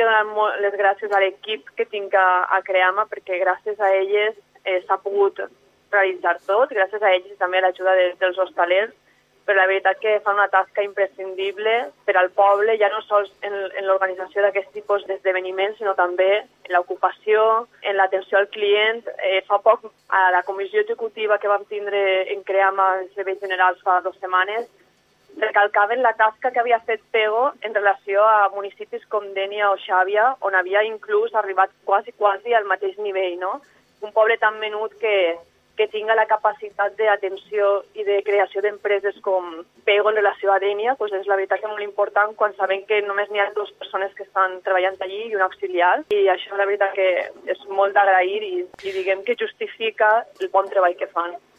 que donar les gràcies a l'equip que tinc a Creama, perquè gràcies a elles s'ha pogut realitzar tot, gràcies a ells i també a l'ajuda dels hostalers, però la veritat que fan una tasca imprescindible per al poble, ja no sols en l'organització d'aquest tipus d'esdeveniments, sinó també en l'ocupació, en l'atenció al client. Fa poc, a la comissió executiva que vam tindre en Creama en serveis generals fa 2 setmanes, recalcaven la tasca que havia fet Pego en relació a municipis com Dénia o Xàbia, on havia inclús arribat quasi al mateix nivell, no? Un poble tan menut que tinga la capacitat d'atenció i de creació d'empreses com Pego en relació a Dénia, doncs és la veritat que és molt important quan sabem que només n'hi ha 2 persones que estan treballant allí i un auxiliar, i això la veritat que és molt d'agrair i diguem que justifica el bon treball que fan.